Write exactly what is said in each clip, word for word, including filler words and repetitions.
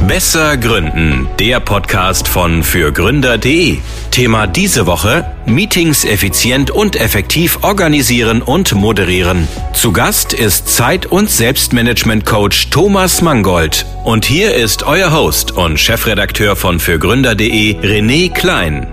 Besser Gründen, der Podcast von fürgründer punkt de. Thema diese Woche: Meetings effizient und effektiv organisieren und moderieren. Zu Gast ist Zeit- und Selbstmanagement-Coach Thomas Mangold. Und hier ist euer Host und Chefredakteur von fürgründer punkt de, René Klein.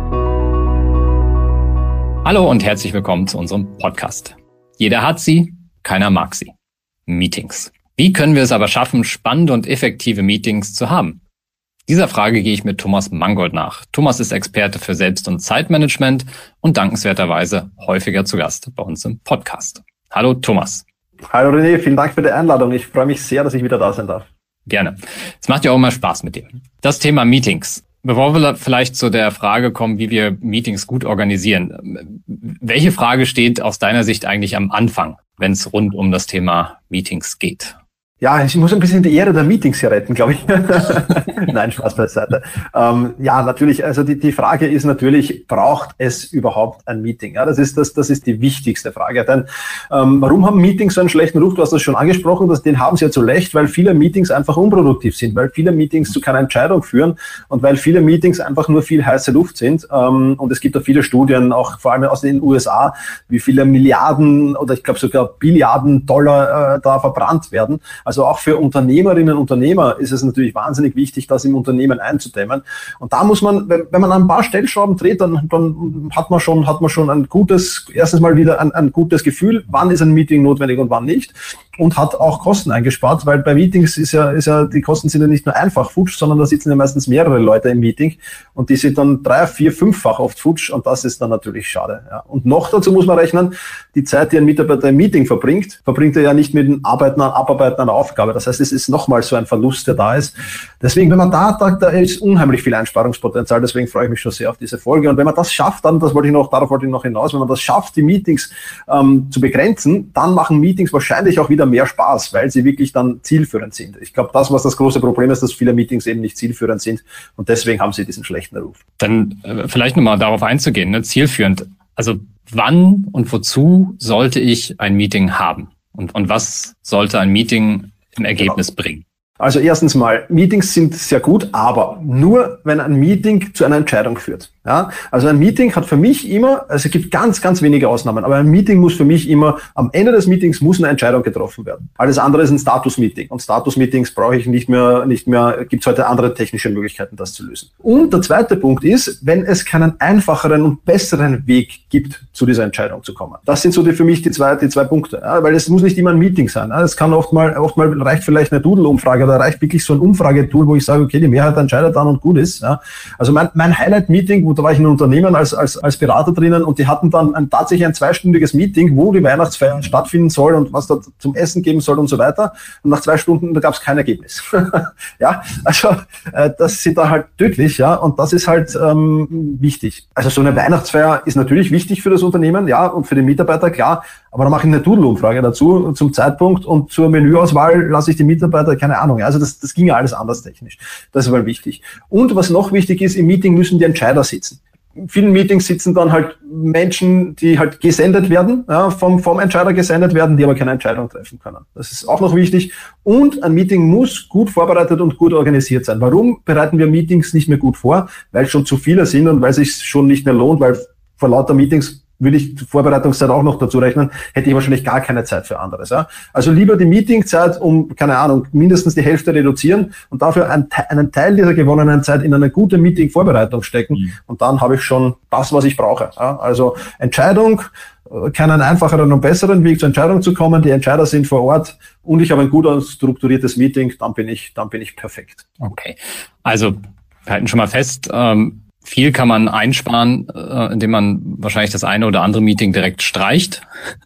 Hallo und herzlich willkommen zu unserem Podcast. Jeder hat sie, keiner mag sie. Meetings. Wie können wir es aber schaffen, spannende und effektive Meetings zu haben? Dieser Frage gehe ich mit Thomas Mangold nach. Thomas ist Experte für Selbst- und Zeitmanagement und dankenswerterweise häufiger zu Gast bei uns im Podcast. Hallo Thomas. Hallo René, vielen Dank für die Einladung. Ich freue mich sehr, dass ich wieder da sein darf. Gerne. Es macht ja auch immer Spaß mit dir. Das Thema Meetings. Bevor wir vielleicht zu der Frage kommen, wie wir Meetings gut organisieren, welche Frage steht aus deiner Sicht eigentlich am Anfang, wenn es rund um das Thema Meetings geht? Ja, ich muss ein bisschen die Ehre der Meetings hier retten, glaube ich. Nein, Spaß beiseite. Ähm, ja, natürlich, also die, die Frage ist natürlich, braucht es überhaupt ein Meeting? Ja, das ist das, das ist die wichtigste Frage. Denn ähm, warum haben Meetings so einen schlechten Ruf? Du hast das schon angesprochen, dass, den haben sie ja zu Recht, weil viele Meetings einfach unproduktiv sind, weil viele Meetings zu keiner Entscheidung führen und weil viele Meetings einfach nur viel heiße Luft sind. Ähm, und es gibt da viele Studien, auch vor allem aus den U S A, wie viele Milliarden oder ich glaube sogar Billiarden Dollar äh, da verbrannt werden. Also auch für Unternehmerinnen und Unternehmer ist es natürlich wahnsinnig wichtig, das im Unternehmen einzudämmen. Und da muss man, wenn, wenn man an ein paar Stellschrauben dreht, dann, dann hat man schon, hat man schon ein gutes, erstens mal wieder ein, ein gutes Gefühl, wann ist ein Meeting notwendig und wann nicht. Und hat auch Kosten eingespart, weil bei Meetings ist ja, ist ja, die Kosten sind ja nicht nur einfach futsch, sondern da sitzen ja meistens mehrere Leute im Meeting und die sind dann drei, vier, fünffach oft futsch und das ist dann natürlich schade. Ja. Und noch dazu muss man rechnen, die Zeit, die ein Mitarbeiter im Meeting verbringt, verbringt er ja nicht mit dem Arbeiten an, Abarbeiten einer Aufgabe. Das heißt, es ist nochmal so ein Verlust, der da ist. Deswegen, wenn man da, da, da ist unheimlich viel Einsparungspotenzial, deswegen freue ich mich schon sehr auf diese Folge. Und wenn man das schafft, dann, das wollte ich noch, darauf wollte ich noch hinaus, wenn man das schafft, die Meetings ähm, zu begrenzen, dann machen Meetings wahrscheinlich auch wieder mehr Spaß, weil sie wirklich dann zielführend sind. Ich glaube, das, was das große Problem ist, dass viele Meetings eben nicht zielführend sind und deswegen haben sie diesen schlechten Ruf. Dann äh, vielleicht nochmal darauf einzugehen, ne? Zielführend. Also wann und wozu sollte ich ein Meeting haben? Und, und was sollte ein Meeting im Ergebnis genau. bringen? Also erstens mal, Meetings sind sehr gut, aber nur, wenn ein Meeting zu einer Entscheidung führt. Ja, also ein Meeting hat für mich immer, also es gibt ganz, ganz wenige Ausnahmen, aber ein Meeting muss für mich immer, am Ende des Meetings muss eine Entscheidung getroffen werden. Alles andere ist ein Status-Meeting und Status-Meetings brauche ich nicht mehr, nicht mehr, gibt es heute andere technische Möglichkeiten, das zu lösen. Und der zweite Punkt ist, wenn es keinen einfacheren und besseren Weg gibt, zu dieser Entscheidung zu kommen. Das sind so die, für mich die zwei, die zwei Punkte, ja, weil es muss nicht immer ein Meeting sein. Ja, es kann oft mal, oft mal reicht vielleicht eine Doodle-Umfrage oder reicht wirklich so ein Umfragetool, wo ich sage, okay, die Mehrheit entscheidet dann und gut ist. Ja. Also mein, mein Highlight-Meeting, wo da war ich in einem Unternehmen als, als, als Berater drinnen und die hatten dann ein, tatsächlich ein zweistündiges Meeting, wo die Weihnachtsfeier stattfinden soll und was da zum Essen geben soll und so weiter. Und nach zwei Stunden, da gab es kein Ergebnis. Ja, also äh, das sind da halt tödlich, ja, und das ist halt ähm, wichtig. Also so eine Weihnachtsfeier ist natürlich wichtig für das Unternehmen, ja, und für den Mitarbeiter, klar, aber da mache ich eine Doodle-Umfrage dazu zum Zeitpunkt und zur Menüauswahl lasse ich die Mitarbeiter, keine Ahnung, ja, also das, das ging ja alles anders technisch. Das ist mal wichtig. Und was noch wichtig ist, im Meeting müssen die Entscheider sitzen. In vielen Meetings sitzen dann halt Menschen, die halt gesendet werden, ja, vom, vom Entscheider gesendet werden, die aber keine Entscheidung treffen können. Das ist auch noch wichtig. Und ein Meeting muss gut vorbereitet und gut organisiert sein. Warum bereiten wir Meetings nicht mehr gut vor? Weil schon zu viele sind und weil es sich schon nicht mehr lohnt, weil vor lauter Meetings würde ich Vorbereitungszeit auch noch dazu rechnen, hätte ich wahrscheinlich gar keine Zeit für anderes. Ja? Also lieber die Meetingzeit um, keine Ahnung, mindestens die Hälfte reduzieren und dafür einen, einen Teil dieser gewonnenen Zeit in eine gute Meeting-Vorbereitung stecken. Mhm. Und dann habe ich schon das, was ich brauche. Ja? Also Entscheidung, keinen einfacheren und besseren Weg zur Entscheidung zu kommen. Die Entscheider sind vor Ort und ich habe ein gut strukturiertes Meeting, dann bin ich, dann bin ich perfekt. Okay. Also, wir halten schon mal fest, ähm viel kann man einsparen, äh, indem man wahrscheinlich das eine oder andere Meeting direkt streicht.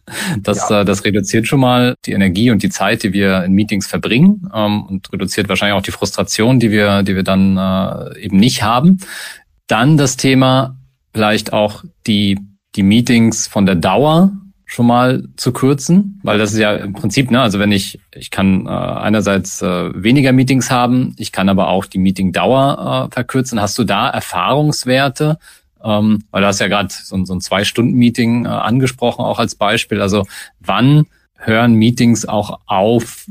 Das, ja. äh, das reduziert schon mal die Energie und die Zeit, die wir in Meetings verbringen, ähm, und reduziert wahrscheinlich auch die Frustration, die wir, die wir dann äh, eben nicht haben. Dann das Thema vielleicht auch die, die Meetings von der Dauer schon mal zu kürzen, weil das ist ja im Prinzip, ne, also wenn ich, ich kann äh, einerseits äh, weniger Meetings haben, ich kann aber auch die Meetingdauer äh, verkürzen. Hast du da Erfahrungswerte? Ähm, weil du hast ja gerade so, so ein Zwei-Stunden-Meeting äh, angesprochen, auch als Beispiel. Also wann hören Meetings auch auf,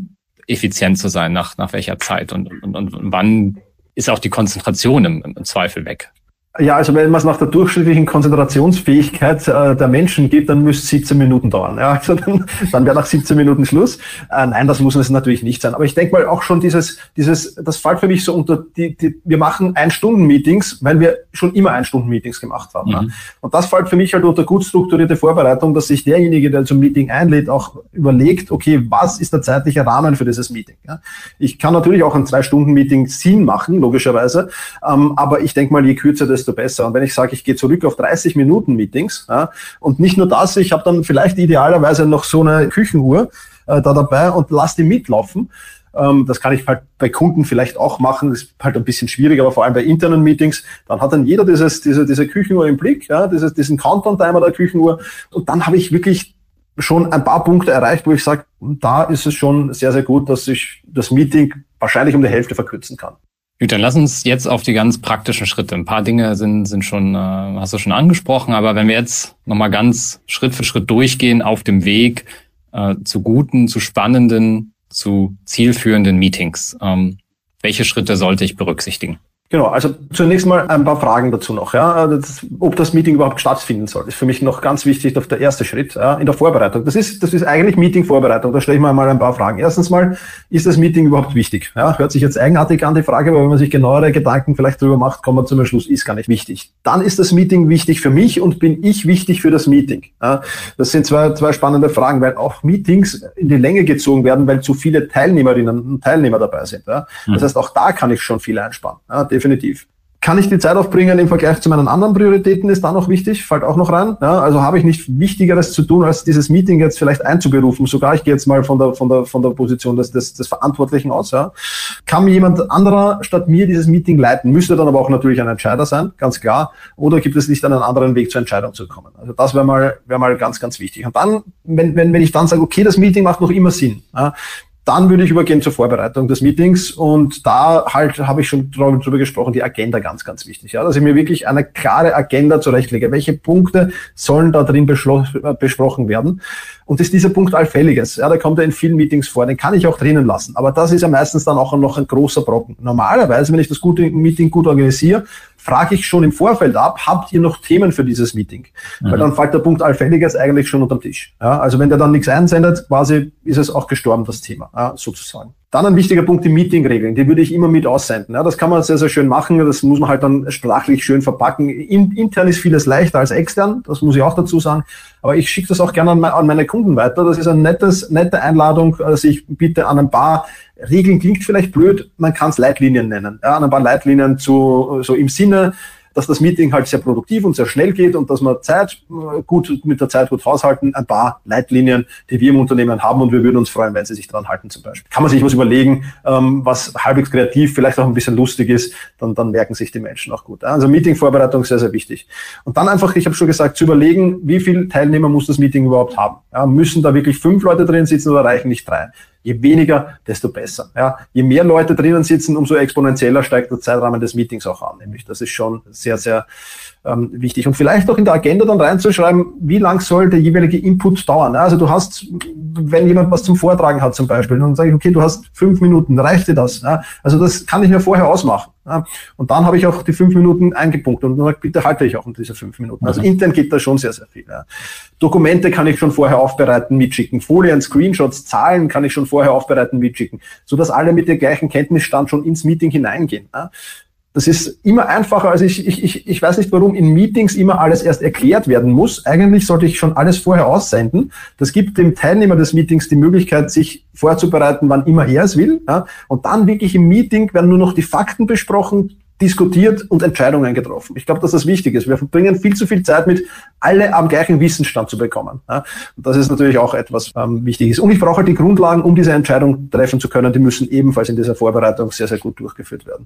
effizient zu sein, nach, nach welcher Zeit und, und, und wann ist auch die Konzentration im, im Zweifel weg? Ja, also wenn man es nach der durchschnittlichen Konzentrationsfähigkeit äh, der Menschen gibt, dann müsste es siebzehn Minuten dauern. Ja, also dann, dann wäre nach siebzehn Minuten Schluss. Äh, nein, das muss es natürlich nicht sein. Aber ich denke mal auch schon dieses, dieses, das fällt für mich so unter die, die wir machen Ein-Stunden-Meetings, weil wir schon immer Ein-Stunden-Meetings gemacht haben. Mhm. Ja. Und das fällt für mich halt unter gut strukturierte Vorbereitung, dass sich derjenige, der zum Meeting einlädt, auch überlegt, okay, was ist der zeitliche Rahmen für dieses Meeting? Ja. Ich kann natürlich auch ein Zwei-Stunden-Meeting Sinn machen, logischerweise. Ähm, aber ich denke mal, je kürzer, desto besser. Und wenn ich sage, ich gehe zurück auf dreißig Minuten Meetings, ja, und nicht nur das, ich habe dann vielleicht idealerweise noch so eine Küchenuhr äh, da dabei und lasse die mitlaufen. Ähm, das kann ich halt bei Kunden vielleicht auch machen, das ist halt ein bisschen schwierig, aber vor allem bei internen Meetings, dann hat dann jeder dieses, diese, diese Küchenuhr im Blick, ja, dieses, diesen Countdown-Timer der Küchenuhr, und dann habe ich wirklich schon ein paar Punkte erreicht, wo ich sage, da ist es schon sehr, sehr gut, dass ich das Meeting wahrscheinlich um die Hälfte verkürzen kann. Gut, dann lass uns jetzt auf die ganz praktischen Schritte. Ein paar Dinge sind sind schon, äh, hast du schon angesprochen, aber wenn wir jetzt nochmal ganz Schritt für Schritt durchgehen auf dem Weg äh, zu guten, zu spannenden, zu zielführenden Meetings, ähm, welche Schritte sollte ich berücksichtigen? Genau, also zunächst mal ein paar Fragen dazu noch. Ja, das, ob das Meeting überhaupt stattfinden soll, ist für mich noch ganz wichtig, auf der erste Schritt, ja, in der Vorbereitung. Das ist, das ist eigentlich Meeting-Vorbereitung. Da stelle ich mir mal ein paar Fragen. Erstens mal, ist das Meeting überhaupt wichtig? Ja, hört sich jetzt eigenartig an, die Frage, aber wenn man sich genauere Gedanken vielleicht drüber macht, kommt man zum Schluss, ist gar nicht wichtig. Dann ist das Meeting wichtig für mich und bin ich wichtig für das Meeting? Ja, das sind zwei, zwei spannende Fragen, weil auch Meetings in die Länge gezogen werden, weil zu viele Teilnehmerinnen und Teilnehmer dabei sind. Ja. Das heißt, auch da kann ich schon viel einsparen. Ja, definitiv. Kann ich die Zeit aufbringen im Vergleich zu meinen anderen Prioritäten, ist da noch wichtig, fällt auch noch rein. Ja, also habe ich nicht Wichtigeres zu tun, als dieses Meeting jetzt vielleicht einzuberufen. Sogar ich gehe jetzt mal von der von der von der Position des, des, des Verantwortlichen aus. Ja. Kann jemand anderer statt mir dieses Meeting leiten? Müsste dann aber auch natürlich ein Entscheider sein, ganz klar. Oder gibt es nicht einen anderen Weg zur Entscheidung zu kommen? Also das wäre mal wäre mal ganz ganz wichtig. Und dann, wenn wenn wenn ich dann sage, okay, das Meeting macht noch immer Sinn. Ja, dann würde ich übergehen zur Vorbereitung des Meetings, und da halt habe ich schon drüber gesprochen, die Agenda ganz, ganz wichtig. Ja, dass ich mir wirklich eine klare Agenda zurechtlege. Welche Punkte sollen da drin besprochen werden? Und ist dieser Punkt allfälliges? Ja, der kommt ja in vielen Meetings vor, den kann ich auch drinnen lassen. Aber das ist ja meistens dann auch noch ein großer Brocken. Normalerweise, wenn ich das gute Meeting gut organisiere, frage ich schon im Vorfeld ab, habt ihr noch Themen für dieses Meeting? Mhm. Weil dann fällt der Punkt Allfälliges eigentlich schon unterm Tisch. Ja, also wenn der dann nichts einsendet, quasi ist es auch gestorben, das Thema, ja, sozusagen. Dann ein wichtiger Punkt, die Meeting-Regeln, die würde ich immer mit aussenden. Ja, das kann man sehr, sehr schön machen, das muss man halt dann sprachlich schön verpacken. In, intern ist vieles leichter als extern, das muss ich auch dazu sagen. Aber ich schicke das auch gerne an, an meine Kunden weiter. Das ist eine nettes, nette Einladung, dass ich bitte an ein paar Regeln, klingt vielleicht blöd, man kann es Leitlinien nennen. Ja, an ein paar Leitlinien zu, so im Sinne, dass das Meeting halt sehr produktiv und sehr schnell geht und dass wir Zeit gut mit der Zeit gut haushalten. Ein paar Leitlinien, die wir im Unternehmen haben, und wir würden uns freuen, wenn Sie sich dran halten zum Beispiel. Kann man sich was überlegen, was halbwegs kreativ, vielleicht auch ein bisschen lustig ist, dann, dann merken sich die Menschen auch gut. Also Meeting-Vorbereitung sehr, sehr wichtig. Und dann einfach, ich habe schon gesagt, zu überlegen, wie viele Teilnehmer muss das Meeting überhaupt haben. Ja, müssen da wirklich fünf Leute drin sitzen oder reichen nicht drei? Je weniger, desto besser. Ja, je mehr Leute drinnen sitzen, umso exponentieller steigt der Zeitrahmen des Meetings auch an. Nämlich, das ist schon sehr, sehr ähm, wichtig. Und vielleicht auch in der Agenda dann reinzuschreiben, wie lang soll der jeweilige Input dauern. Also du hast, wenn jemand was zum Vortragen hat zum Beispiel, dann sage ich, okay, du hast fünf Minuten, reicht dir das? Ja, also das kann ich mir vorher ausmachen. Ja, und dann habe ich auch die fünf Minuten eingepunkt und sage, bitte halte ich auch um diese fünf Minuten. Also intern geht da schon sehr, sehr viel. Ja. Dokumente kann ich schon vorher aufbereiten, mitschicken. Folien, Screenshots, Zahlen kann ich schon vorher aufbereiten, mitschicken, sodass alle mit dem gleichen Kenntnisstand schon ins Meeting hineingehen. Ja. Das ist immer einfacher, als ich, ich, ich, ich weiß nicht, warum in Meetings immer alles erst erklärt werden muss. Eigentlich sollte ich schon alles vorher aussenden. Das gibt dem Teilnehmer des Meetings die Möglichkeit, sich vorzubereiten, wann immer er es will. Ja. Und dann wirklich im Meeting werden nur noch die Fakten besprochen, diskutiert und Entscheidungen getroffen. Ich glaube, dass das wichtig ist. Wir verbringen viel zu viel Zeit mit, alle am gleichen Wissensstand zu bekommen. Ja. Und das ist natürlich auch etwas ähm, Wichtiges. Und ich brauche halt die Grundlagen, um diese Entscheidung treffen zu können. Die müssen ebenfalls in dieser Vorbereitung sehr, sehr gut durchgeführt werden.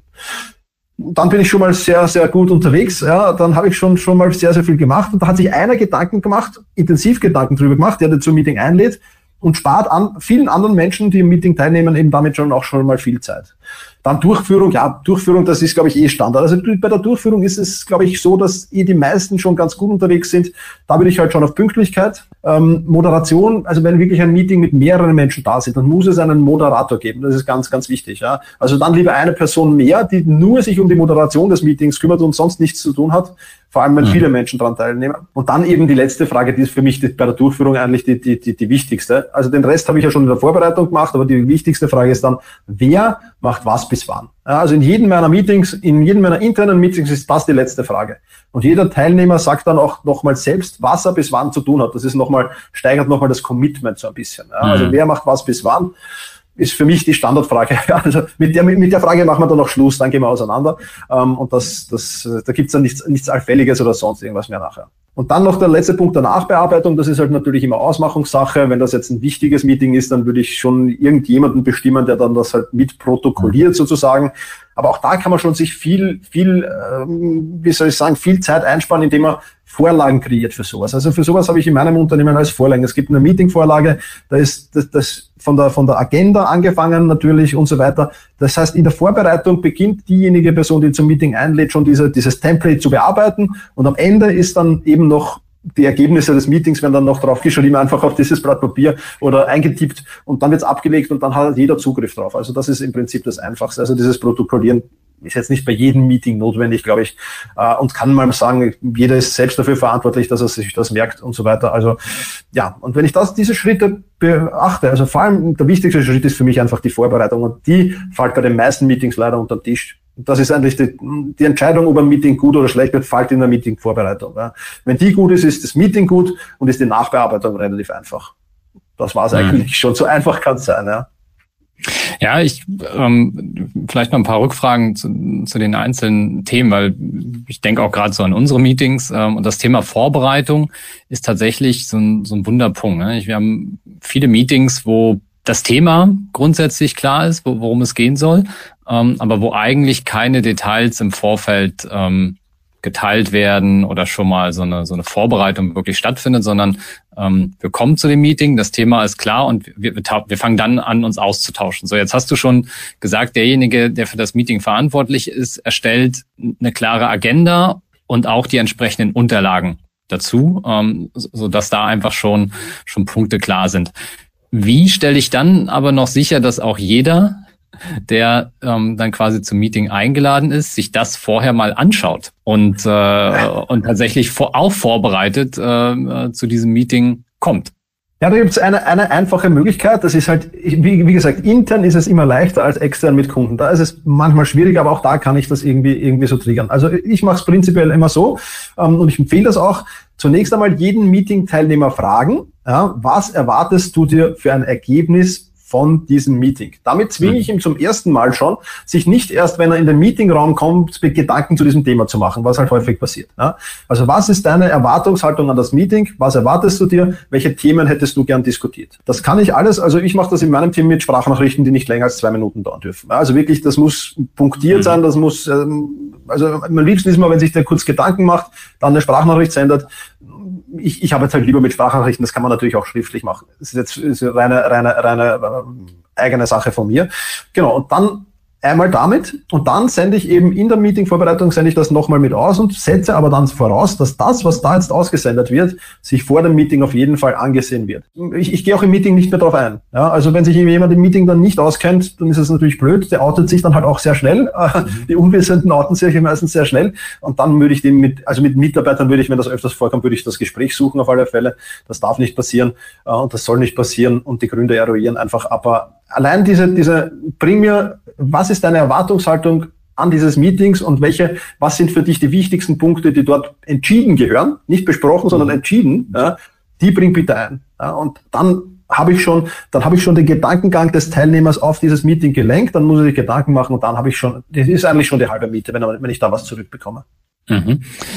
Dann bin ich schon mal sehr, sehr gut unterwegs. Ja, dann habe ich schon schon mal sehr, sehr viel gemacht. Und da hat sich einer Gedanken gemacht, intensiv Gedanken drüber gemacht, der zum Meeting einlädt und spart an vielen anderen Menschen, die im Meeting teilnehmen, eben damit schon auch schon mal viel Zeit. Dann Durchführung, ja, Durchführung, das ist, glaube ich, eh Standard. Also bei der Durchführung ist es, glaube ich, so, dass eh die meisten schon ganz gut unterwegs sind. Da würde ich halt schon auf Pünktlichkeit. Ähm, Moderation, also wenn wirklich ein Meeting mit mehreren Menschen da sind, dann muss es einen Moderator geben. Das ist ganz, ganz wichtig. Ja. Also dann lieber eine Person mehr, die nur sich um die Moderation des Meetings kümmert und sonst nichts zu tun hat. Vor allem, wenn viele Menschen daran teilnehmen. Und dann eben die letzte Frage, die ist für mich die, bei der Durchführung eigentlich die, die, die, die wichtigste. Also den Rest habe ich ja schon in der Vorbereitung gemacht, aber die wichtigste Frage ist dann, wer macht was bis wann? Ja, also in jedem meiner Meetings, in jedem meiner internen Meetings ist das die letzte Frage. Und jeder Teilnehmer sagt dann auch nochmal selbst, was er bis wann zu tun hat. Das ist nochmal, steigert nochmal das Commitment so ein bisschen. Ja, also mhm. wer macht was bis wann? Ist für mich die Standardfrage. Also mit der, mit der Frage machen wir dann noch Schluss, dann gehen wir auseinander. Und das, das, da gibt's dann nichts, nichts Allfälliges oder sonst irgendwas mehr nachher. Und dann noch der letzte Punkt der Nachbearbeitung. Das ist halt natürlich immer Ausmachungssache. Wenn das jetzt ein wichtiges Meeting ist, dann würde ich schon irgendjemanden bestimmen, der dann das halt mit protokolliert sozusagen. Aber auch da kann man schon sich viel, viel, ähm, wie soll ich sagen, viel Zeit einsparen, indem man Vorlagen kreiert für sowas. Also für sowas habe ich in meinem Unternehmen als Vorlagen. Es gibt eine Meetingvorlage, da ist das, das von der von der Agenda angefangen natürlich und so weiter. Das heißt, in der Vorbereitung beginnt diejenige Person, die zum Meeting einlädt, schon diese, dieses Template zu bearbeiten und am Ende ist dann eben noch die Ergebnisse des Meetings werden dann noch draufgeschrieben, einfach auf dieses Blatt Papier oder eingetippt und dann wird's abgelegt und dann hat jeder Zugriff drauf. Also das ist im Prinzip das Einfachste. Also dieses Protokollieren ist jetzt nicht bei jedem Meeting notwendig, glaube ich, und kann mal sagen, jeder ist selbst dafür verantwortlich, dass er sich das merkt und so weiter. Also ja, und wenn ich das diese Schritte beachte, also vor allem der wichtigste Schritt ist für mich einfach die Vorbereitung und die fällt bei den meisten Meetings leider unter den Tisch. Das ist eigentlich die, die Entscheidung, ob ein Meeting gut oder schlecht wird, fällt in der Meeting-Vorbereitung. Ja. Wenn die gut ist, ist das Meeting gut und ist die Nachbearbeitung relativ einfach. Das war es mhm. eigentlich schon. So einfach kann es sein, ja. Ja, ich ähm, vielleicht noch ein paar Rückfragen zu, zu den einzelnen Themen, weil ich denke auch gerade so an unsere Meetings ähm, und das Thema Vorbereitung ist tatsächlich so ein, so ein Wunderpunkt. Ne? Wir haben viele Meetings, wo das Thema grundsätzlich klar ist, wo, worum es gehen soll, ähm, aber wo eigentlich keine Details im Vorfeld ähm, geteilt werden oder schon mal so eine so eine Vorbereitung wirklich stattfindet, sondern ähm, wir kommen zu dem Meeting, das Thema ist klar und wir, wir fangen dann an, uns auszutauschen. So, jetzt hast du schon gesagt, derjenige, der für das Meeting verantwortlich ist, erstellt eine klare Agenda und auch die entsprechenden Unterlagen dazu, ähm, so dass da einfach schon schon Punkte klar sind. Wie stelle ich dann aber noch sicher, dass auch jeder, der ähm, dann quasi zum Meeting eingeladen ist, sich das vorher mal anschaut und äh, und tatsächlich vor, auch vorbereitet äh, zu diesem Meeting kommt? Ja, da gibt's eine eine einfache Möglichkeit. Das ist halt, wie, wie gesagt, intern ist es immer leichter als extern mit Kunden. Da ist es manchmal schwierig, aber auch da kann ich das irgendwie irgendwie so triggern. Also ich mache es prinzipiell immer so ähm, und ich empfehle das auch. Zunächst einmal jeden Meeting-Teilnehmer fragen, ja, was erwartest du dir für ein Ergebnis von diesem Meeting. Damit zwinge ich ihn zum ersten Mal schon, sich nicht erst, wenn er in den Meetingraum kommt, Gedanken zu diesem Thema zu machen, was halt häufig passiert. Ja? Also was ist deine Erwartungshaltung an das Meeting? Was erwartest du dir? Welche Themen hättest du gern diskutiert? Das kann ich alles, also ich mache das in meinem Team mit Sprachnachrichten, die nicht länger als zwei Minuten dauern dürfen. Also wirklich, das muss punktiert mhm. sein, das muss, ähm, also am liebsten ist mal, wenn sich der kurz Gedanken macht, dann eine Sprachnachricht sendet. Ich, ich habe jetzt halt lieber mit Sprachnachrichten, das kann man natürlich auch schriftlich machen. Das ist jetzt ist reine, reine, reine äh, eigene Sache von mir. Genau, und dann einmal damit und dann sende ich eben in der Meeting-Vorbereitung sende ich das nochmal mit aus und setze aber dann voraus, dass das, was da jetzt ausgesendet wird, sich vor dem Meeting auf jeden Fall angesehen wird. Ich, ich gehe auch im Meeting nicht mehr drauf ein. Ja, also wenn sich jemand im Meeting dann nicht auskennt, dann ist es natürlich blöd. Der outet sich dann halt auch sehr schnell. Die Unwissenden outen sich meistens sehr schnell. Und dann würde ich den mit, also mit Mitarbeitern würde ich, wenn das öfters vorkommt, würde ich das Gespräch suchen auf alle Fälle. Das darf nicht passieren und das soll nicht passieren und die Gründe eruieren einfach. Aber allein diese, diese, bring mir, was ist deine Erwartungshaltung an dieses Meetings und welche, was sind für dich die wichtigsten Punkte, die dort entschieden gehören, nicht besprochen, sondern entschieden, ja, die bring bitte ein. Ja, und dann habe ich schon, dann habe ich schon den Gedankengang des Teilnehmers auf dieses Meeting gelenkt, dann muss er sich Gedanken machen und dann habe ich schon, das ist eigentlich schon die halbe Miete, wenn, wenn ich da was zurückbekomme. Mhm.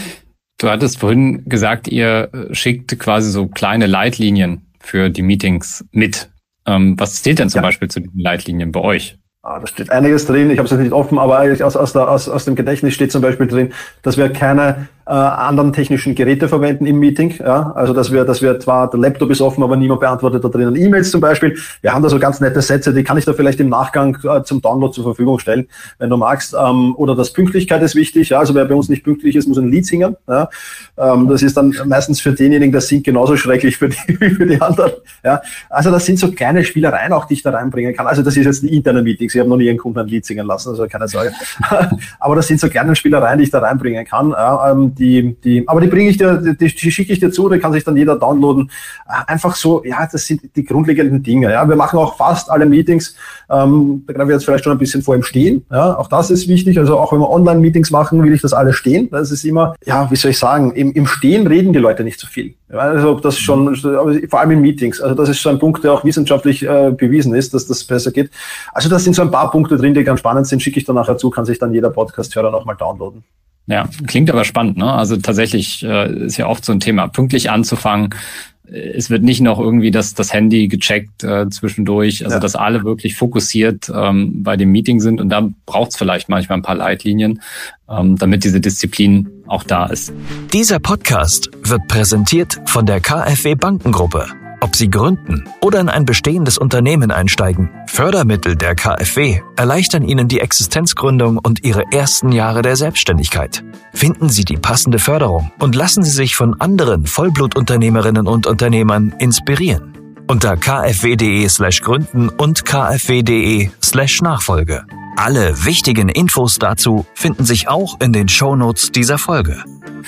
Du hattest vorhin gesagt, ihr schickt quasi so kleine Leitlinien für die Meetings mit. Ähm, was steht denn zum ja. Beispiel zu den Leitlinien bei euch? Ah, da steht einiges drin. Ich habe es jetzt nicht offen, aber aus, aus, der, aus, aus dem Gedächtnis steht zum Beispiel drin, dass wir keine äh, anderen technischen Geräte verwenden im Meeting. Ja? Also dass wir, dass wir zwar, der Laptop ist offen, aber niemand beantwortet da drinnen E-Mails zum Beispiel. Wir haben da so ganz nette Sätze, die kann ich da vielleicht im Nachgang äh, zum Download zur Verfügung stellen, wenn du magst. Ähm, oder das Pünktlichkeit ist wichtig. Ja? Also wer bei uns nicht pünktlich ist, muss ein Lied singen. Ja? Ähm, das ist dann meistens für denjenigen, der singt, genauso schrecklich für die, wie für die anderen. Ja? Also das sind so kleine Spielereien auch, die ich da reinbringen kann. Also das ist jetzt die interne Meetings. Ich habe noch nie einen Kunden ein Lied singen lassen, also keine Sorge. Aber das sind so kleine Spielereien, die ich da reinbringen kann. Ja? Ähm, die, die, aber die bringe ich dir, die, die schicke ich dir zu, die kann sich dann jeder downloaden. Einfach so, ja, das sind die grundlegenden Dinge. Ja? Wir machen auch fast alle Meetings, ähm, da greifen wir jetzt vielleicht schon ein bisschen vor im Stehen. Ja? Auch das ist wichtig. Also auch wenn wir Online-Meetings machen, will ich das alles stehen. Das ist immer, ja, wie soll ich sagen, im, im Stehen reden die Leute nicht so viel. Ja, also ob das schon, vor allem in Meetings, also das ist so ein Punkt, der auch wissenschaftlich äh, bewiesen ist, dass das besser geht. Also da sind so ein paar Punkte drin, die ganz spannend sind, schicke ich dann nachher zu, kann sich dann jeder Podcast-Hörer nochmal downloaden. Ja, klingt aber spannend, ne? Also tatsächlich äh, ist ja oft so ein Thema, pünktlich anzufangen. Es wird nicht noch irgendwie das, das Handy gecheckt äh, zwischendurch, also ja. dass alle wirklich fokussiert ähm, bei dem Meeting sind, und da braucht es vielleicht manchmal ein paar Leitlinien, ähm, damit diese Disziplin auch da ist. Dieser Podcast wird präsentiert von der KfW Bankengruppe. Ob Sie gründen oder in ein bestehendes Unternehmen einsteigen, Fördermittel der KfW erleichtern Ihnen die Existenzgründung und Ihre ersten Jahre der Selbstständigkeit. Finden Sie die passende Förderung und lassen Sie sich von anderen Vollblutunternehmerinnen und Unternehmern inspirieren. Unter kfw.de slash gründen und kfw.de slash Nachfolge. Alle wichtigen Infos dazu finden sich auch in den Shownotes dieser Folge.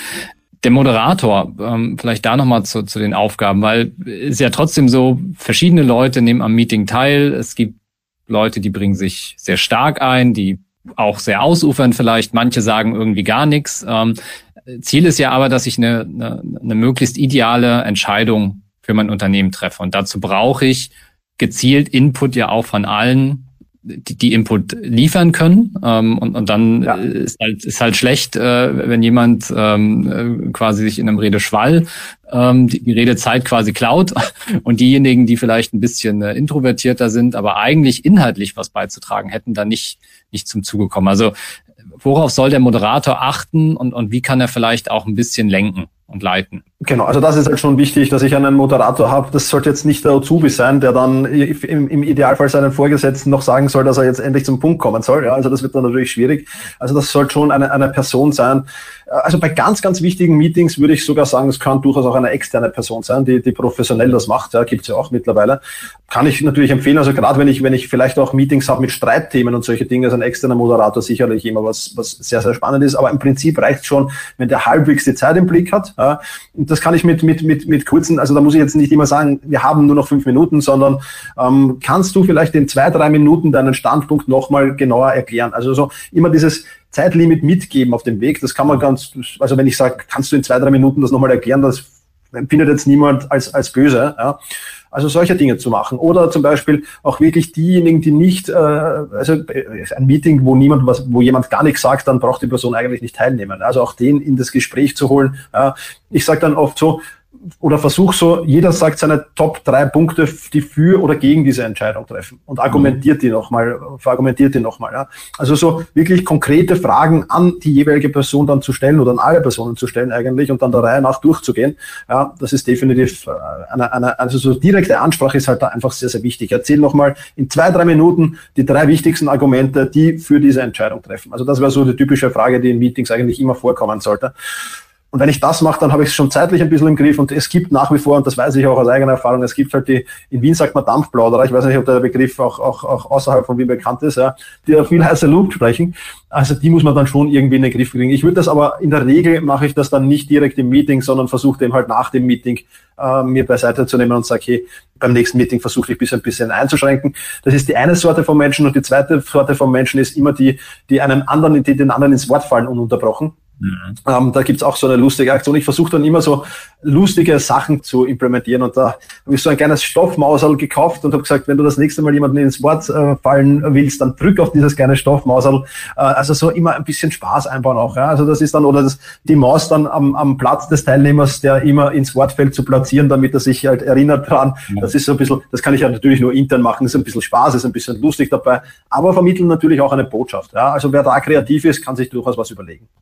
Der Moderator, ähm, vielleicht da nochmal zu, zu den Aufgaben, weil es ist ja trotzdem so, verschiedene Leute nehmen am Meeting teil. Es gibt Leute, die bringen sich sehr stark ein, die auch sehr ausufern vielleicht. Manche sagen irgendwie gar nichts. Ähm, Ziel ist ja aber, dass ich eine, eine, eine möglichst ideale Entscheidung für mein Unternehmen treffe. Und dazu brauche ich gezielt Input ja auch von allen, die, die Input liefern können, ähm, und, und dann ja. ist halt ist halt schlecht, äh, wenn jemand ähm, quasi sich in einem Redeschwall ähm, die, die Redezeit quasi klaut, und diejenigen, die vielleicht ein bisschen äh, introvertierter sind, aber eigentlich inhaltlich was beizutragen hätten, dann nicht nicht zum Zuge kommen. Also worauf soll der Moderator achten, und, und wie kann er vielleicht auch ein bisschen lenken und leiten? Genau, also das ist halt schon wichtig, dass ich einen Moderator habe. Das sollte jetzt nicht der Azubi sein, der dann im, im Idealfall seinen Vorgesetzten noch sagen soll, dass er jetzt endlich zum Punkt kommen soll. Ja, also das wird dann natürlich schwierig. Also das sollte schon eine, eine Person sein. Also bei ganz, ganz wichtigen Meetings würde ich sogar sagen, es kann durchaus auch eine externe Person sein, die, die professionell das macht. Ja, gibt's ja auch mittlerweile. Kann ich natürlich empfehlen. Also gerade wenn ich, wenn ich vielleicht auch Meetings habe mit Streitthemen und solche Dinge, ist ein externer Moderator sicherlich immer was, was sehr, sehr spannend ist. Aber im Prinzip reicht schon, wenn der halbwegs die Zeit im Blick hat. Ja, und das kann ich mit, mit, mit, mit kurzen, also da muss ich jetzt nicht immer sagen, wir haben nur noch fünf Minuten, sondern ähm, kannst du vielleicht in zwei, drei Minuten deinen Standpunkt nochmal genauer erklären. Also so immer dieses Zeitlimit mitgeben auf dem Weg, das kann man ganz, also wenn ich sage, kannst du in zwei, drei Minuten das nochmal erklären, das empfindet jetzt niemand als, als böse, ja. Also solche Dinge zu machen. Oder zum Beispiel auch wirklich diejenigen, die nicht, äh, also ein Meeting, wo niemand was, wo jemand gar nichts sagt, dann braucht die Person eigentlich nicht teilnehmen. Also auch den in das Gespräch zu holen. Ja. Ich sage dann oft so, oder versuch so, jeder sagt seine Top drei Punkte, die für oder gegen diese Entscheidung treffen, und argumentiert die nochmal, verargumentiert die nochmal. Ja. Also so wirklich konkrete Fragen an die jeweilige Person dann zu stellen oder an alle Personen zu stellen eigentlich, und dann der Reihe nach durchzugehen. Ja, das ist definitiv eine, eine, also so direkte Ansprache ist halt da einfach sehr, sehr wichtig. Erzähl nochmal in zwei, drei Minuten die drei wichtigsten Argumente, die für diese Entscheidung treffen. Also das wäre so die typische Frage, die in Meetings eigentlich immer vorkommen sollte. Und wenn ich das mache, dann habe ich es schon zeitlich ein bisschen im Griff, und es gibt nach wie vor, und das weiß ich auch aus eigener Erfahrung, es gibt halt die, in Wien sagt man Dampfplauderer, ich weiß nicht, ob der Begriff auch, auch, auch außerhalb von Wien bekannt ist, ja, die auf viel heißer Luft sprechen. Also die muss man dann schon irgendwie in den Griff kriegen. Ich würde das aber, in der Regel mache ich das dann nicht direkt im Meeting, sondern versuche dem halt nach dem Meeting äh, mir beiseite zu nehmen und sage, hey, beim nächsten Meeting versuche ich ein bisschen, ein bisschen einzuschränken. Das ist die eine Sorte von Menschen, und die zweite Sorte von Menschen ist immer die, die einem anderen, die den anderen ins Wort fallen, ununterbrochen. Mhm. Ähm, da gibt's auch so eine lustige Aktion. Ich versuche dann immer so lustige Sachen zu implementieren, und da habe ich so ein kleines Stoffmauserl gekauft und habe gesagt, wenn du das nächste Mal jemanden ins Wort äh, fallen willst, dann drück auf dieses kleine Stoffmauserl. Äh, also so immer ein bisschen Spaß einbauen auch. Ja? Also das ist dann, oder das, die Maus dann am, am Platz des Teilnehmers, der immer ins Wort fällt, zu platzieren, damit er sich halt erinnert dran. Mhm. Das ist so ein bisschen, das kann ich ja natürlich nur intern machen, ist ein bisschen Spaß, ist ein bisschen lustig dabei, aber vermitteln natürlich auch eine Botschaft. Ja? Also wer da kreativ ist, kann sich durchaus was überlegen. Dann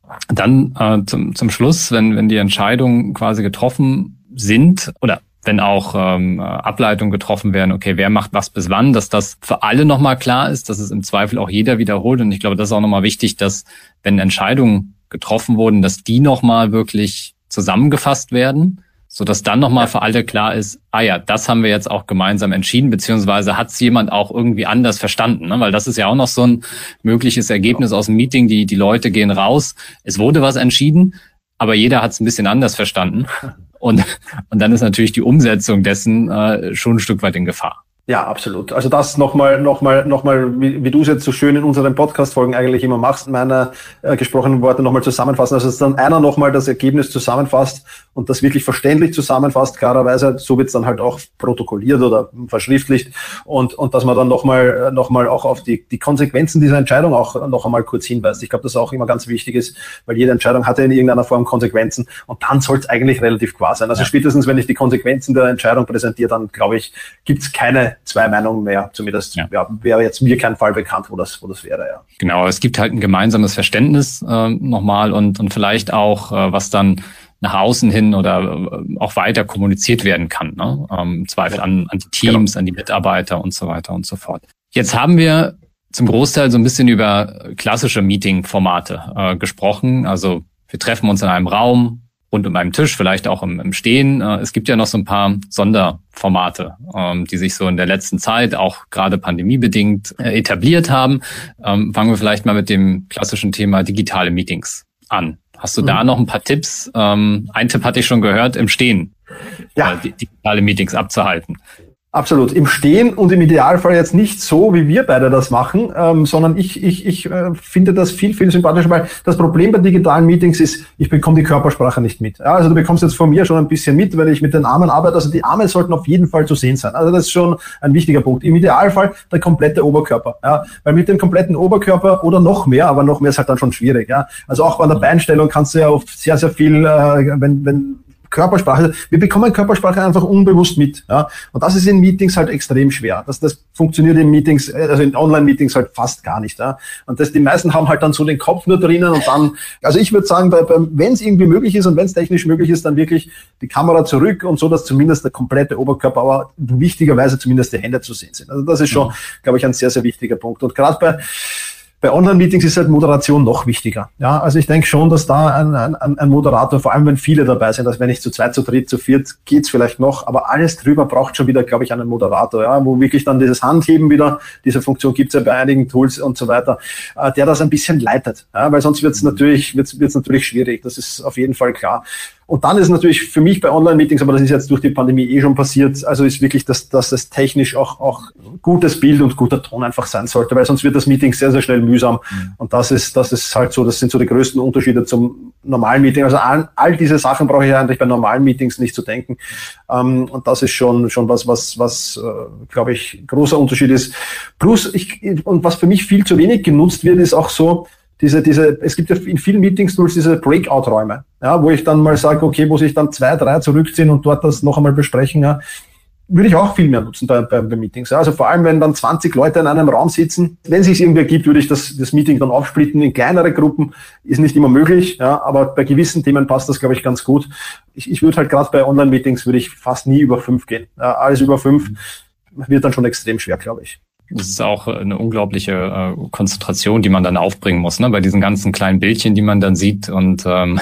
dann äh, zum, zum Schluss, wenn, wenn die Entscheidungen quasi getroffen sind oder wenn auch ähm, Ableitungen getroffen werden, okay, wer macht was bis wann, dass das für alle nochmal klar ist, dass es im Zweifel auch jeder wiederholt. Und ich glaube, das ist auch nochmal wichtig, dass, wenn Entscheidungen getroffen wurden, dass die nochmal wirklich zusammengefasst werden, sodass dann nochmal für alle klar ist, ah ja, das haben wir jetzt auch gemeinsam entschieden, beziehungsweise hat es jemand auch irgendwie anders verstanden, ne? Weil das ist ja auch noch so ein mögliches Ergebnis aus dem Meeting, die, die Leute gehen raus, es wurde was entschieden, aber jeder hat es ein bisschen anders verstanden. Und, und dann ist natürlich die Umsetzung dessen äh, schon ein Stück weit in Gefahr. Ja, absolut. Also das nochmal, nochmal, nochmal, wie, wie du es jetzt so schön in unseren Podcast-Folgen eigentlich immer machst, meine äh, gesprochenen Worte nochmal zusammenfassen. Also dass dann einer nochmal das Ergebnis zusammenfasst und das wirklich verständlich zusammenfasst, klarerweise, so wird es dann halt auch protokolliert oder verschriftlicht und und dass man dann nochmal nochmal auch auf die die Konsequenzen dieser Entscheidung auch noch einmal kurz hinweist. Ich glaube, das auch immer ganz wichtig ist, weil jede Entscheidung hat ja in irgendeiner Form Konsequenzen und dann soll es eigentlich relativ klar sein. Also ja. Spätestens, wenn ich die Konsequenzen der Entscheidung präsentiere, dann glaube ich, gibt es keine zwei Meinungen mehr. Zumindest ja. Ja, wäre jetzt mir kein Fall bekannt, wo das, wo das wäre. Ja. Genau, es gibt halt ein gemeinsames Verständnis äh, nochmal und, und vielleicht auch, äh, was dann nach außen hin oder äh, auch weiter kommuniziert werden kann. Ne? Ähm, Im Zweifel an, an die Teams, genau. An die Mitarbeiter und so weiter und so fort. Jetzt haben wir zum Großteil so ein bisschen über klassische Meeting-Formate äh, gesprochen. Also wir treffen uns in einem Raum, rund um einen Tisch, vielleicht auch im, im Stehen. Es gibt ja noch so ein paar Sonderformate, ähm, die sich so in der letzten Zeit auch gerade pandemiebedingt äh, etabliert haben. Ähm, fangen wir vielleicht mal mit dem klassischen Thema digitale Meetings an. Hast du mhm. da noch ein paar Tipps? Ähm, ein Tipp hatte ich schon gehört, im Stehen ja. äh, digitale Meetings abzuhalten. Absolut. Im Stehen und im Idealfall jetzt nicht so, wie wir beide das machen, ähm, sondern ich, ich, ich äh, finde das viel, viel sympathischer, weil das Problem bei digitalen Meetings ist, ich bekomme die Körpersprache nicht mit. Ja, also du bekommst jetzt von mir schon ein bisschen mit, wenn ich mit den Armen arbeite. Also die Arme sollten auf jeden Fall zu sehen sein. Also das ist schon ein wichtiger Punkt. Im Idealfall der komplette Oberkörper. Ja, weil mit dem kompletten Oberkörper oder noch mehr, aber noch mehr ist halt dann schon schwierig. Ja, also auch bei der Beinstellung kannst du ja oft sehr, sehr viel, äh, wenn, wenn Körpersprache, wir bekommen Körpersprache einfach unbewusst mit, ja. Und das ist in Meetings halt extrem schwer. Das, das funktioniert in Meetings, also in Online-Meetings halt fast gar nicht, ja. Und das, die meisten haben halt dann so den Kopf nur drinnen und dann, also ich würde sagen, bei, bei, wenn es irgendwie möglich ist und wenn es technisch möglich ist, dann wirklich die Kamera zurück und so, dass zumindest der komplette Oberkörper, aber wichtigerweise zumindest die Hände zu sehen sind. Also das ist schon, mhm. glaube ich, ein sehr, sehr wichtiger Punkt. Und gerade bei Bei Online-Meetings ist halt Moderation noch wichtiger. Ja, also ich denke schon, dass da ein, ein, ein Moderator, vor allem wenn viele dabei sind, also wenn ich zu zweit, zu dritt, zu viert, geht's vielleicht noch, aber alles drüber braucht schon wieder, glaube ich, einen Moderator, ja, wo wirklich dann dieses Handheben wieder, diese Funktion gibt's ja bei einigen Tools und so weiter, äh, der das ein bisschen leitet, ja, weil sonst wird's natürlich, wird's, wird's natürlich schwierig. Das ist auf jeden Fall klar. Und dann ist natürlich für mich bei Online-Meetings, aber das ist jetzt durch die Pandemie eh schon passiert, also ist wirklich, dass, dass es technisch auch, auch gutes Bild und guter Ton einfach sein sollte, weil sonst wird das Meeting sehr, sehr schnell mühsam. Mhm. Und das ist, das ist halt so, das sind so die größten Unterschiede zum normalen Meeting. Also all, all diese Sachen brauche ich eigentlich bei normalen Meetings nicht zu denken. Ähm, und das ist schon, schon was, was, was, äh, glaube ich, großer Unterschied ist. Plus, ich, und was für mich viel zu wenig genutzt wird, ist auch so, Diese, diese, es gibt ja in vielen Meetings-Tools diese Breakout-Räume, ja, wo ich dann mal sage, okay, wo sich dann zwei, drei zurückziehen und dort das noch einmal besprechen, ja, würde ich auch viel mehr nutzen bei, bei, bei Meetings. Ja. Also vor allem, wenn dann zwanzig Leute in einem Raum sitzen, wenn es sich irgendwie ergibt, würde ich das, das Meeting dann aufsplitten in kleinere Gruppen, ist nicht immer möglich, ja, aber bei gewissen Themen passt das, glaube ich, ganz gut. Ich, ich würde halt gerade bei Online-Meetings würde ich fast nie über fünf gehen. Ja, alles über fünf wird dann schon extrem schwer, glaube ich. Das ist auch eine unglaubliche äh, Konzentration, die man dann aufbringen muss, ne? Bei diesen ganzen kleinen Bildchen, die man dann sieht und ähm,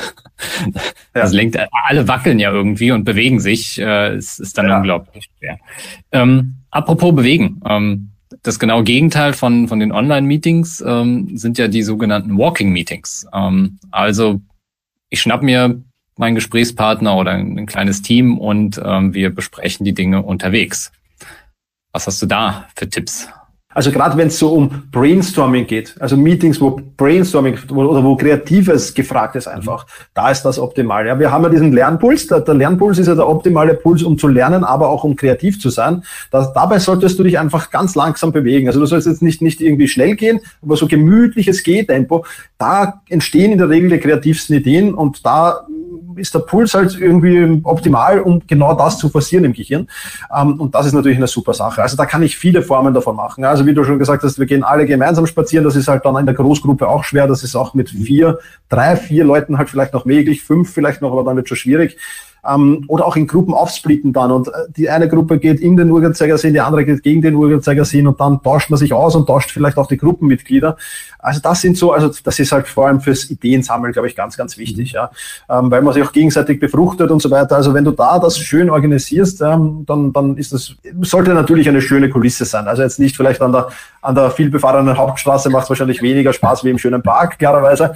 ja. Das lenkt, alle wackeln ja irgendwie und bewegen sich. Äh, es ist dann ja. unglaublich schwer. Ähm, apropos bewegen, ähm, das genaue Gegenteil von von den Online-Meetings ähm, sind ja die sogenannten Walking-Meetings. Ähm, also ich schnapp mir meinen Gesprächspartner oder ein, ein kleines Team und ähm, wir besprechen die Dinge unterwegs. Was hast du da für Tipps? Also gerade wenn es so um Brainstorming geht, also Meetings, wo Brainstorming wo, oder wo Kreatives gefragt ist einfach, mhm. da ist das optimal. Ja, wir haben ja diesen Lernpuls, der, der Lernpuls ist ja der optimale Puls, um zu lernen, aber auch um kreativ zu sein. Das, dabei solltest du dich einfach ganz langsam bewegen. Also du sollst jetzt nicht nicht irgendwie schnell gehen, aber so gemütliches Gehtempo, da entstehen in der Regel die kreativsten Ideen und da ist der Puls halt irgendwie optimal, um genau das zu forcieren im Gehirn. Und das ist natürlich eine super Sache. Also da kann ich viele Formen davon machen. Also Also wie du schon gesagt hast, wir gehen alle gemeinsam spazieren. Das ist halt dann in der Großgruppe auch schwer. Das ist auch mit vier, drei, vier Leuten halt vielleicht noch möglich, fünf vielleicht noch, aber dann wird schon schwierig. Ähm, oder auch in Gruppen aufsplitten dann. Und die eine Gruppe geht in den Uhrzeigersinn, die andere geht gegen den Uhrzeigersinn und dann tauscht man sich aus und tauscht vielleicht auch die Gruppenmitglieder. Also das sind so, also das ist halt vor allem fürs Ideensammeln, glaube ich, ganz, ganz wichtig, ja, ähm, weil man sich auch gegenseitig befruchtet und so weiter. Also wenn du da das schön organisierst, ähm, dann, dann ist das, sollte natürlich eine schöne Kulisse sein. Also jetzt nicht vielleicht an der, an der vielbefahrenen Hauptstraße, macht wahrscheinlich weniger Spaß wie im schönen Park, klarerweise.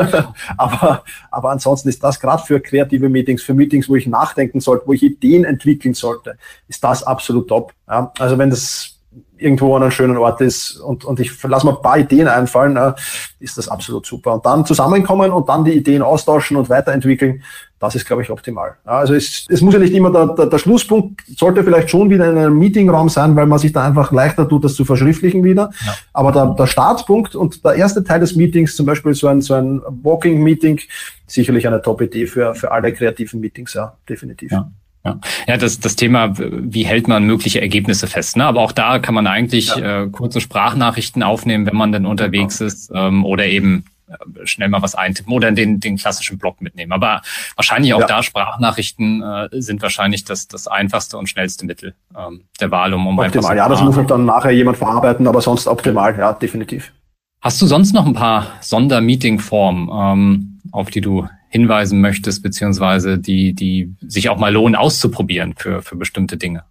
aber, aber ansonsten ist das gerade für kreative Meetings, für Meetings, wo ich nachdenken sollte, wo ich Ideen entwickeln sollte, ist das absolut top. Ja, also wenn das irgendwo an einem schönen Ort ist und, und ich lasse mir ein paar Ideen einfallen, äh, ist das absolut super. Und dann zusammenkommen und dann die Ideen austauschen und weiterentwickeln, das ist, glaube ich, optimal. Ja, also es, es muss ja nicht immer der, der, der Schlusspunkt, sollte vielleicht schon wieder in einem Meetingraum sein, weil man sich da einfach leichter tut, das zu verschriftlichen wieder. Ja. Aber der, der Startpunkt und der erste Teil des Meetings, zum Beispiel so ein, so ein Walking-Meeting, sicherlich eine Top-Idee für, für alle kreativen Meetings, ja, definitiv. Ja. Ja, ja, das, das Thema, wie hält man mögliche Ergebnisse fest, ne? Aber auch da kann man eigentlich ja. äh, kurze Sprachnachrichten aufnehmen, wenn man dann unterwegs ja. ist, ähm, oder eben äh, schnell mal was eintippen oder den, den klassischen Blog mitnehmen. Aber wahrscheinlich auch ja. da Sprachnachrichten äh, sind wahrscheinlich das, das einfachste und schnellste Mittel ähm, der Wahl, um, um optimal, ja, das muss halt dann nachher jemand verarbeiten, aber sonst optimal, ja, definitiv. Hast du sonst noch ein paar Sonder-Meeting-Formen, ähm, auf die du hinweisen möchtest, beziehungsweise die, die sich auch mal lohnen auszuprobieren für, für bestimmte Dinge?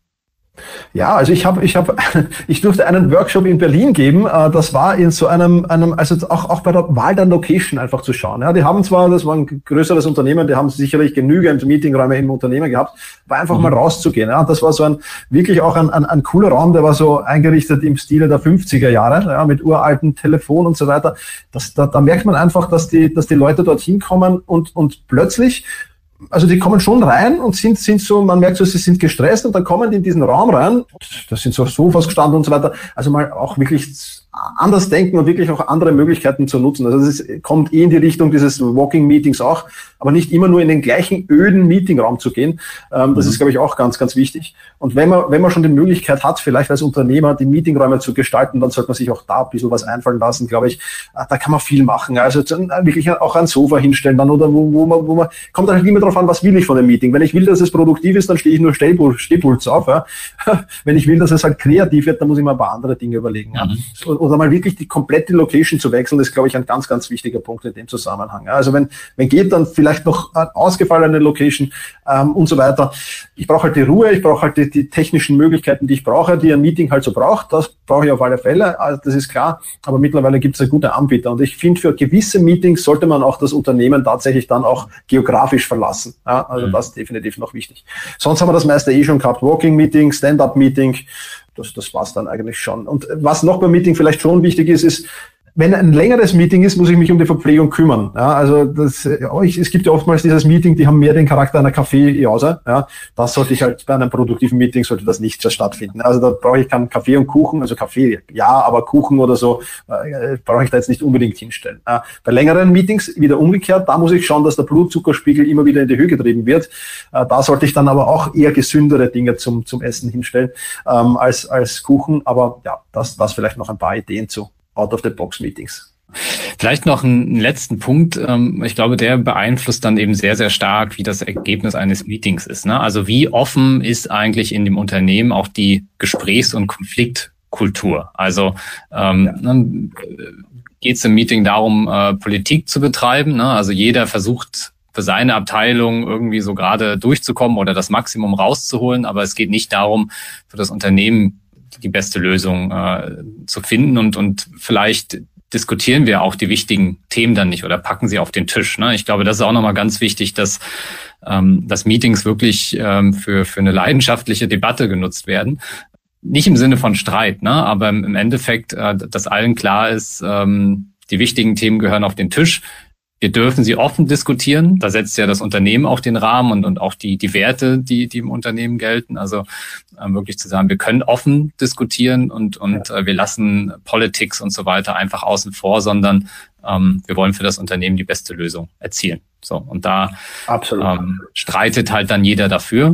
Ja, also ich habe, ich habe, ich durfte einen Workshop in Berlin geben. Das war in so einem, einem, also auch auch bei der Wahl der Location einfach zu schauen. Ja, die haben zwar, das war ein größeres Unternehmen, die haben sicherlich genügend Meetingräume im Unternehmen gehabt, aber einfach mhm. mal rauszugehen. Ja, das war so ein wirklich auch ein, ein, ein cooler Raum, der war so eingerichtet im Stile der fünfziger Jahre, ja, mit uralten Telefon und so weiter. Das, da, da merkt man einfach, dass die, dass die Leute dorthin kommen und und plötzlich, also die kommen schon rein und sind sind so, man merkt so, sie sind gestresst und dann kommen die in diesen Raum rein, da sind so Sofas gestanden und so weiter, also mal auch wirklich anders denken und wirklich auch andere Möglichkeiten zu nutzen. Also es ist, kommt eh in die Richtung dieses Walking-Meetings auch, aber nicht immer nur in den gleichen öden Meetingraum zu gehen. Ähm, das mhm. ist, glaube ich, auch ganz, ganz wichtig. Und wenn man, wenn man schon die Möglichkeit hat, vielleicht als Unternehmer die Meetingräume zu gestalten, dann sollte man sich auch da ein bisschen was einfallen lassen, glaube ich. Da kann man viel machen. Also wirklich auch ein Sofa hinstellen dann oder wo, wo man, wo man, kommt halt immer darauf an, was will ich von dem Meeting. Wenn ich will, dass es produktiv ist, dann stehe ich nur Stehpults auf. Ja. Wenn ich will, dass es halt kreativ wird, dann muss ich mir ein paar andere Dinge überlegen. Ja. Mhm. Oder mal wirklich die komplette Location zu wechseln, ist, glaube ich, ein ganz, ganz wichtiger Punkt in dem Zusammenhang. Ja. Also wenn, wenn geht, dann vielleicht noch eine ausgefallene Location ähm, und so weiter. Ich brauche halt die Ruhe, ich brauche halt die, die technischen Möglichkeiten, die ich brauche, die ein Meeting halt so braucht. Das brauche ich auf alle Fälle, also das ist klar. Aber mittlerweile gibt es ja gute Anbieter. Und ich finde, für gewisse Meetings sollte man auch das Unternehmen tatsächlich dann auch geografisch verlassen. Ja, also mhm. das ist definitiv noch wichtig. Sonst haben wir das meiste eh schon gehabt. Walking-Meeting, Stand-Up-Meeting. Das, das war's dann eigentlich schon. Und was noch beim Meeting vielleicht schon wichtig ist, ist, wenn ein längeres Meeting ist, muss ich mich um die Verpflegung kümmern. Ja, also das, ja, ich, es gibt ja oftmals dieses Meeting, die haben mehr den Charakter einer Kaffeejause. Ja, das sollte ich halt bei einem produktiven Meeting sollte das nicht stattfinden. Also da brauche ich keinen Kaffee und Kuchen, also Kaffee, ja, aber Kuchen oder so äh, brauche ich da jetzt nicht unbedingt hinstellen. Ja, bei längeren Meetings wieder umgekehrt, da muss ich schauen, dass der Blutzuckerspiegel immer wieder in die Höhe getrieben wird. Äh, da sollte ich dann aber auch eher gesündere Dinge zum zum Essen hinstellen ähm, als als Kuchen. Aber ja, das das vielleicht noch ein paar Ideen zu Out-of-the-Box-Meetings. Vielleicht noch einen letzten Punkt. Ich glaube, der beeinflusst dann eben sehr, sehr stark, wie das Ergebnis eines Meetings ist. Also wie offen ist eigentlich in dem Unternehmen auch die Gesprächs- und Konfliktkultur? Also ähm, ja. geht es im Meeting darum, äh, Politik zu betreiben? Ne? Also jeder versucht für seine Abteilung irgendwie so gerade durchzukommen oder das Maximum rauszuholen, aber es geht nicht darum, für das Unternehmen die beste Lösung äh, zu finden und und vielleicht diskutieren wir auch die wichtigen Themen dann nicht oder packen sie auf den Tisch. Ne? Ich glaube, das ist auch nochmal ganz wichtig, dass ähm, dass Meetings wirklich ähm, für für eine leidenschaftliche Debatte genutzt werden. Nicht im Sinne von Streit, ne? Aber im Endeffekt, äh, dass allen klar ist, ähm, die wichtigen Themen gehören auf den Tisch. Wir dürfen sie offen diskutieren. Da setzt ja das Unternehmen auch den Rahmen und, und auch die, die Werte, die, die im Unternehmen gelten. Also ähm, wirklich zu sagen, wir können offen diskutieren und, und äh, wir lassen Politics und so weiter einfach außen vor, sondern ähm, wir wollen für das Unternehmen die beste Lösung erzielen. So, und da Absolut. Ähm, streitet halt dann jeder dafür.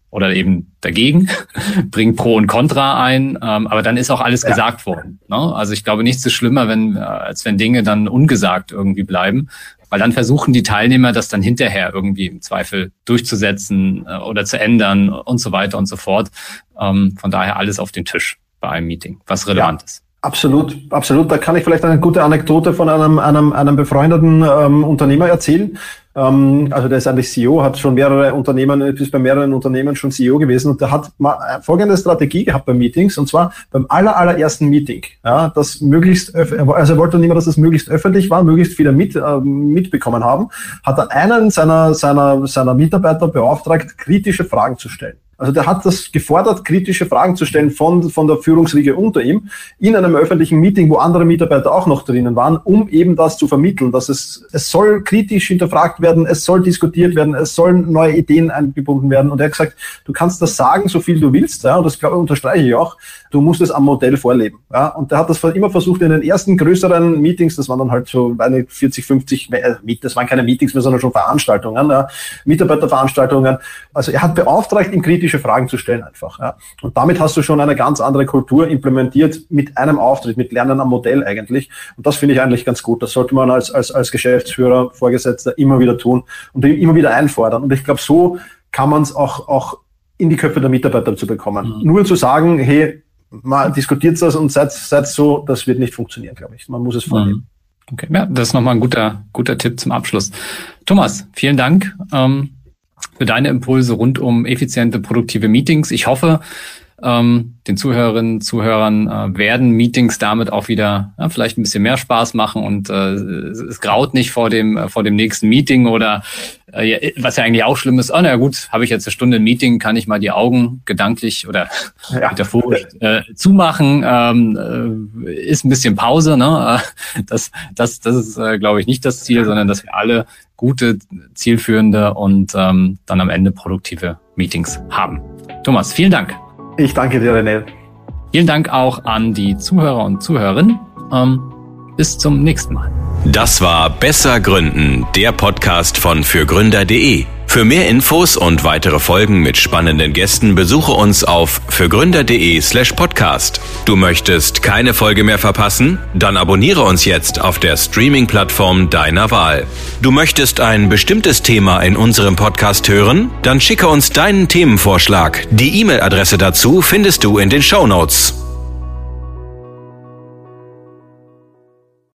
oder eben dagegen, bringen Pro und Contra ein, ähm, aber dann ist auch alles ja. gesagt worden. Ne? Also ich glaube, nichts ist schlimmer, wenn, äh, als wenn Dinge dann ungesagt irgendwie bleiben, weil dann versuchen die Teilnehmer, das dann hinterher irgendwie im Zweifel durchzusetzen äh, oder zu ändern und so weiter und so fort. Ähm, von daher alles auf den Tisch bei einem Meeting, was relevant ja. ist. Absolut, absolut. Da kann ich vielleicht eine gute Anekdote von einem einem, einem befreundeten ähm, Unternehmer erzählen. Ähm, also der ist eigentlich C E O, hat schon mehrere Unternehmen, ist bei mehreren Unternehmen schon C E O gewesen und der hat mal folgende Strategie gehabt bei Meetings und zwar beim aller, allerersten Meeting, ja, das möglichst, öff- also er wollte nicht mehr, dass das möglichst öffentlich war, möglichst viele mit, äh, mitbekommen haben, hat er einen seiner, seiner, seiner Mitarbeiter beauftragt, kritische Fragen zu stellen. Also der hat das gefordert, kritische Fragen zu stellen von, von der Führungsriege unter ihm in einem öffentlichen Meeting, wo andere Mitarbeiter auch noch drinnen waren, um eben das zu vermitteln, dass es, es soll kritisch hinterfragt werden, es soll diskutiert werden, es sollen neue Ideen eingebunden werden. Und er hat gesagt, du kannst das sagen, so viel du willst, ja, und das glaube ich, unterstreiche ich auch, du musst es am Modell vorleben, ja. Und der hat das immer versucht in den ersten größeren Meetings, das waren dann halt so eine vierzig, fünfzig, das waren keine Meetings mehr, sondern schon Veranstaltungen, ja, Mitarbeiterveranstaltungen. Also er hat beauftragt, ihm kritische Fragen zu stellen einfach, ja. Und damit hast du schon eine ganz andere Kultur implementiert mit einem Auftritt, mit Lernen am Modell eigentlich. Und das finde ich eigentlich ganz gut. Das sollte man als, als, als Geschäftsführer, Vorgesetzter immer wieder tun und immer wieder einfordern. Und ich glaube, so kann man es auch, auch in die Köpfe der Mitarbeiter zu bekommen. Mhm. Nur zu sagen, hey, mal diskutiert das und seid, seid so, das wird nicht funktionieren, glaube ich. Man muss es vornehmen. Okay, ja, das ist nochmal ein guter, guter Tipp zum Abschluss. Thomas, vielen Dank ähm, für deine Impulse rund um effiziente, produktive Meetings. Ich hoffe, ähm, den Zuhörerinnen, Zuhörern äh, werden Meetings damit auch wieder ja, vielleicht ein bisschen mehr Spaß machen und äh, es graut nicht vor dem äh, vor dem nächsten Meeting oder äh, was ja eigentlich auch schlimm ist, oh na gut, habe ich jetzt eine Stunde ein Meeting, kann ich mal die Augen gedanklich oder ja. metaphorisch äh, zumachen, ähm, äh, ist ein bisschen Pause, ne? Das das das ist äh, glaube ich nicht das Ziel, sondern dass wir alle gute, zielführende und ähm, dann am Ende produktive Meetings haben. Thomas, vielen Dank. Ich danke dir, René. Vielen Dank auch an die Zuhörer und Zuhörerinnen. Ähm, bis zum nächsten Mal. Das war Besser Gründen, der Podcast von fürgründer punkt de. Für mehr Infos und weitere Folgen mit spannenden Gästen besuche uns auf fürgründer punkt de slash podcast. Du möchtest keine Folge mehr verpassen? Dann abonniere uns jetzt auf der Streaming-Plattform deiner Wahl. Du möchtest ein bestimmtes Thema in unserem Podcast hören? Dann schicke uns deinen Themenvorschlag. Die E-Mail-Adresse dazu findest du in den Shownotes.